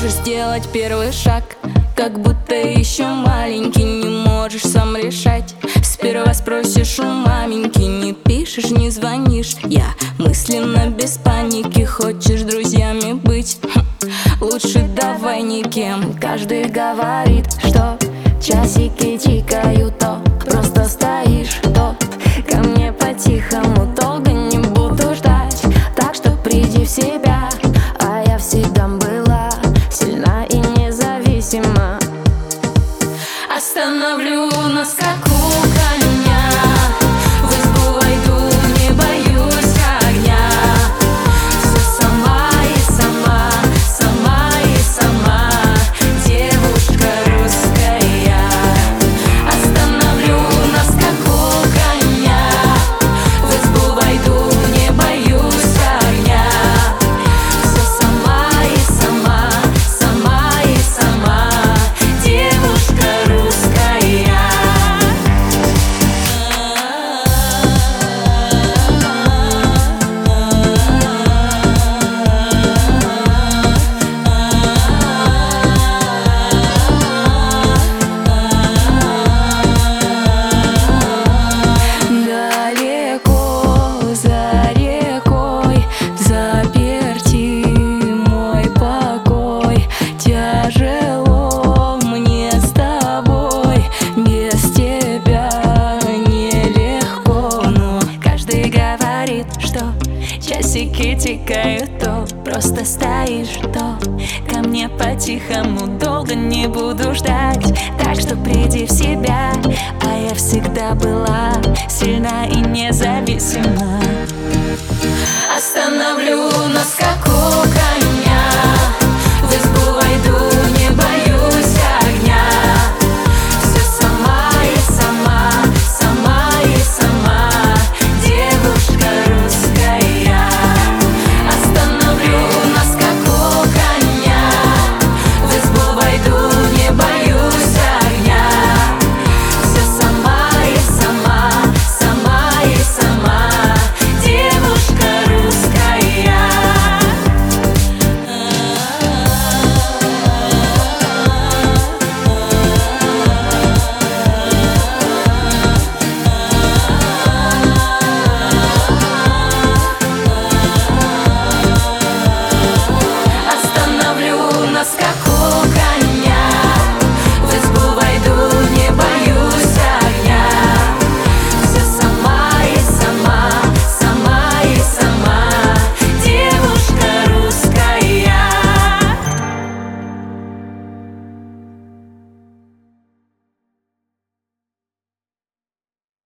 можешь сделать первый шаг, как будто еще маленький, не можешь сам решать. Сперва спросишь у маменьки, не пишешь, не звонишь. Я мысленно без паники, хочешь друзьями быть? Лучше давай никем. Каждый говорит, что часики тикают, то просто стоишь, то ко мне по-тихому, долго не буду ждать. Так что приди в себя, а я всегда была сильна и независима. Остановлю на скаку коня, в избу войду, не боюсь огня. Все сама и сама, сама и сама, девушка русская. Остановлю на скаку коня, в избу войду, не боюсь огня. Все сама и сама, сама и сама, девушка русская. Далеко за рекой, заперти мой покой. Тяжело мне с тобой, без тебя нелегко. Но каждый говорит, что часики тикают, то просто стоишь, то ко мне по-тихому, долго не буду ждать. Так что приди в себя, а я всегда была сильна и независима. Остановлю на скаку